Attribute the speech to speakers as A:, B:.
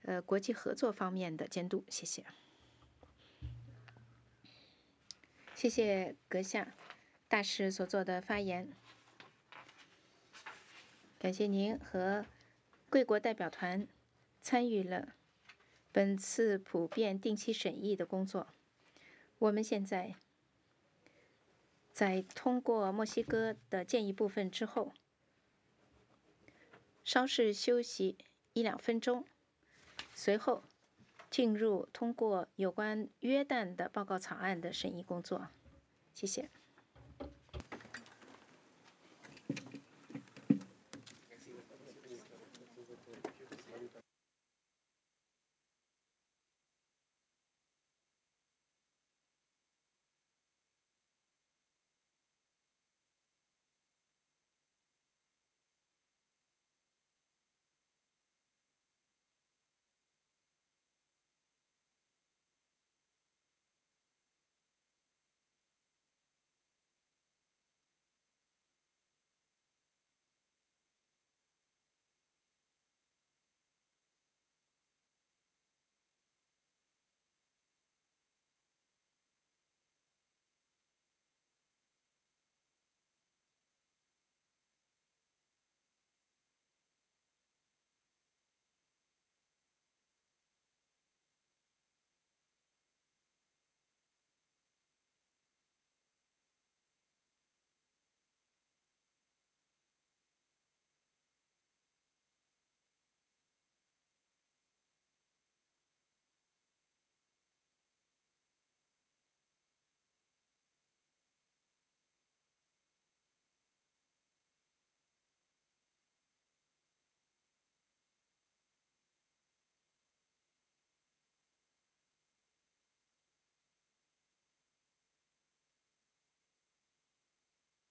A: 国际合作方面的监督。谢谢。谢谢阁下大使所做的发言，感谢您和贵国代表团参与了本次普遍定期审议的工作。我们现在在通过墨西哥的建议部分之后，稍事休息1-2分钟，随后进入通过有关约旦的报告草案的审议工作。谢谢。